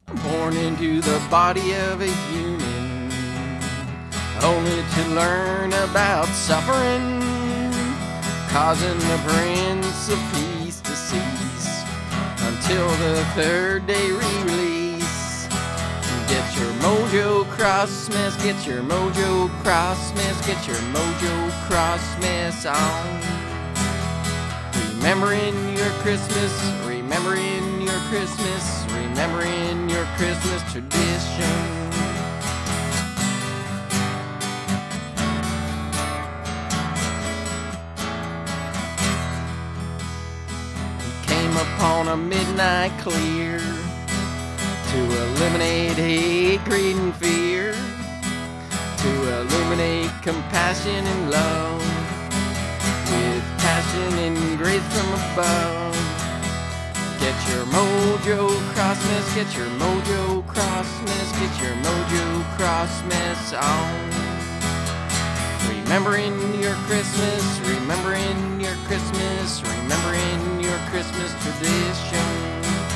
born into the body of a human, only to learn about suffering, causing the Prince of Peace to cease until the third day re-release. Get your Mojo Crossmas, get your Mojo Crossmas, get your Mojo Crossmas on. Remembering your Christmas, remembering your Christmas, remembering your Christmas tradition. He came upon a midnight clear to eliminate hate, greed, and fear, to illuminate compassion and love, with passion and grace from above. Get your Mojo Crossmas, get your Mojo Crossmas, get your Mojo Crossmas on. Remembering your Christmas, remembering your Christmas, remembering your Christmas tradition.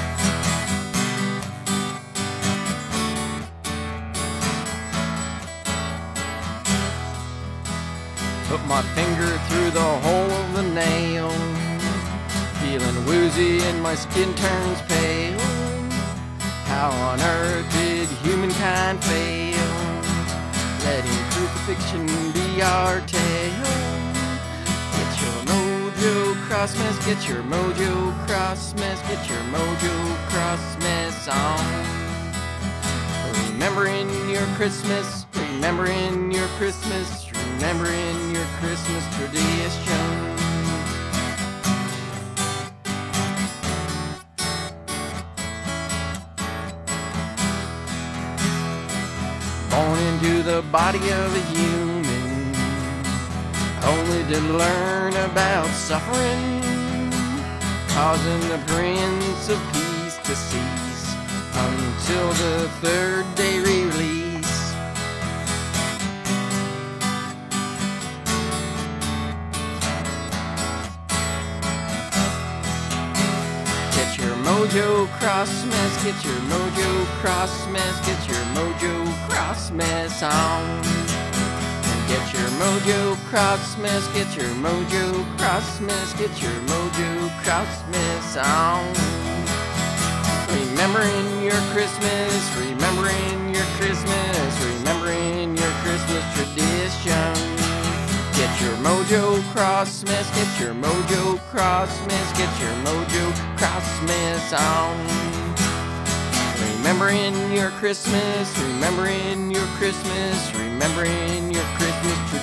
Put my finger through the hole of the nail, feeling woozy and my skin turns pale. How on earth did humankind fail, letting crucifixion be our tale? Get your Mojo Crossmas, get your Mojo Crossmas, get your Mojo Crossmas on. Remembering your Christmas, remembering your Christmas, remembering your Christmas tradition. Born into the body of a human, only to learn about suffering, causing the Prince of Peace to cease until the third day re-release. Get your Mojo Crossmas, get your Mojo Crossmas, get your Mojo Crossmas on. Get your Mojo Crossmas, get your Mojo Crossmas, get your Mojo Crossmas on. Remembering your Christmas, remembering your Christmas, remembering your Christmas tradition. Get your Mojo Crossmas, get your Mojo Crossmas, get your Mojo Crossmas on. Remembering your Christmas, remembering your Christmas, remembering your Christmas